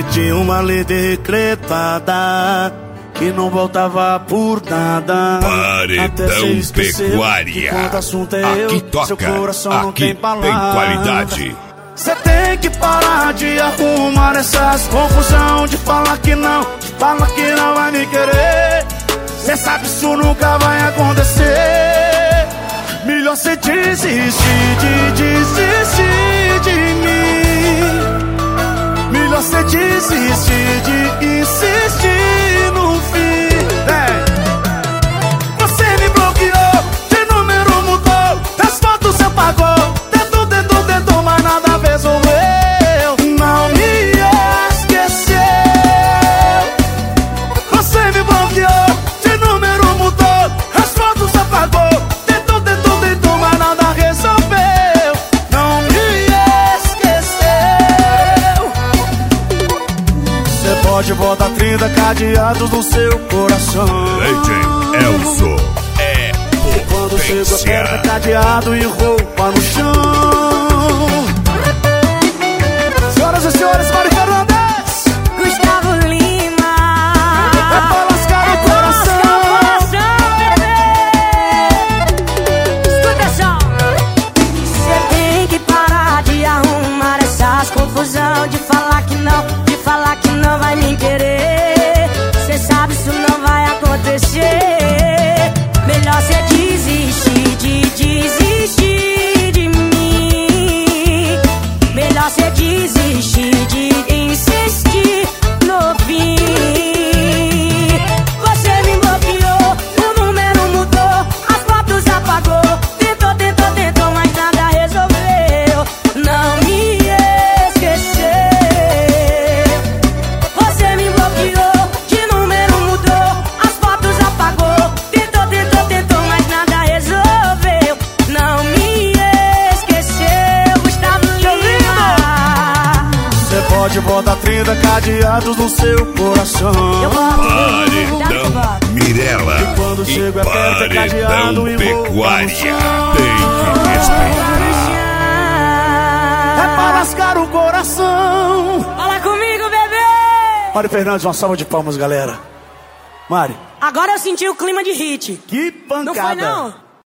tinha uma lei decretada que não voltava por nada. Paredão Pecuária. Aqui toca, aqui tem qualidade. Cê tem que parar de arrumar essas confusão, de falar que não vai me querer. Cê sabe isso nunca vai acontecer. Melhor cê desistir de mim. Melhor cê desistir de insistir no fim. Você me bloqueou, de número mudou, as fotos apagou, tentou, mas nada resolveu. Não me esqueceu. Você me bloqueou, de número mudou, as fotos apagou, tentou, mas nada resolveu. Não me esqueceu. Você pode botar 30 cadeados no seu coração. DJ Elzo é quando chega aperta cadeado e roupa no chão. Senhoras e senhores, Mário Fernandes, Gustavo Lima. é pra lascar o coração. Escuta só. Cê tem que parar de arrumar essas confusão, de falar que não vai me querer. Cê sabe isso não vai acontecer. Melhor cê desistir de mim. Melhor cê desistir de insistir no fim. Você me bloqueou, o número mudou, as fotos apagou, tentou, mas nada resolveu. Não me esqueceu. Você me bloqueou, de número mudou, as fotos apagou, tentou, mas nada resolveu. Não me esqueceu. Gustavo Lima. Você pode botar 30 cadeados no seu coração. Eu boto. Paredão Mirella E quando e chega aperta cadeado Paredão e roupa no Pecuária. chão. Tem que respeitar. É pra lascar o coração. Fala comigo, bebê. Mário Fernandes, uma salva de palmas, galera. Mário, Agora eu senti o clima de hit. que pancada. Não foi, não?